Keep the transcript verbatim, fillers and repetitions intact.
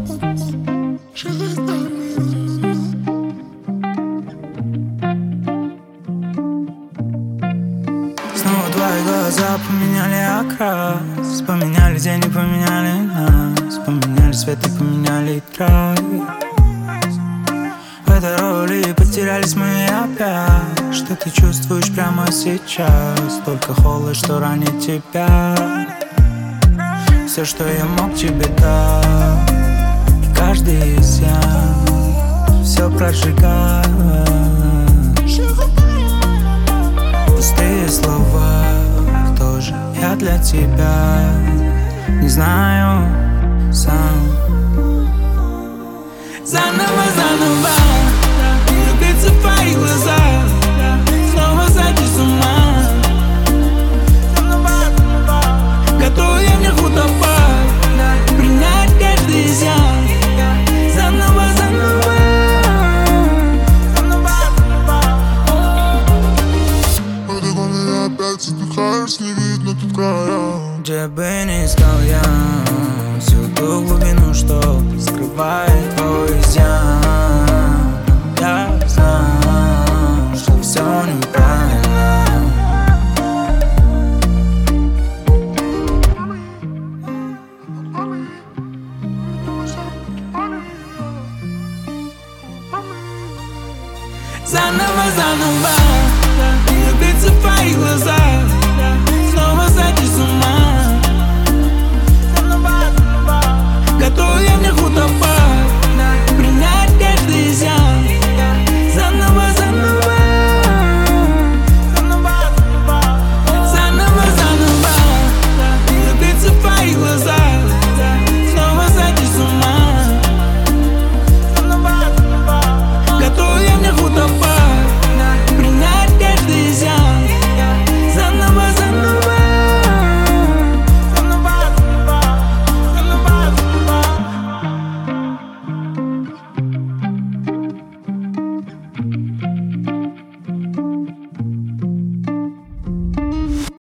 Снова твои глаза поменяли окрас, поменяли день и поменяли нас, поменяли свет и поменяли край. В этой роли потерялись мы опять. Что ты чувствуешь прямо сейчас? Только холод, что ранит тебя. Все, что я мог тебе дать, и каждый из я все прожигает. Пустые слова тоже я для тебя. Не знаю сам. Заново, заново влюбиться в твои глаза, снова сойти с ума. Готова я в них утопать, принять каждый изъян. Заново, заново. В этой комнате опять задыхаешь, не видно тут края. Где бы ни искал я всю ту глубину, что скрывает твой изъян. Я знаю, что все неправильно. Заново, заново.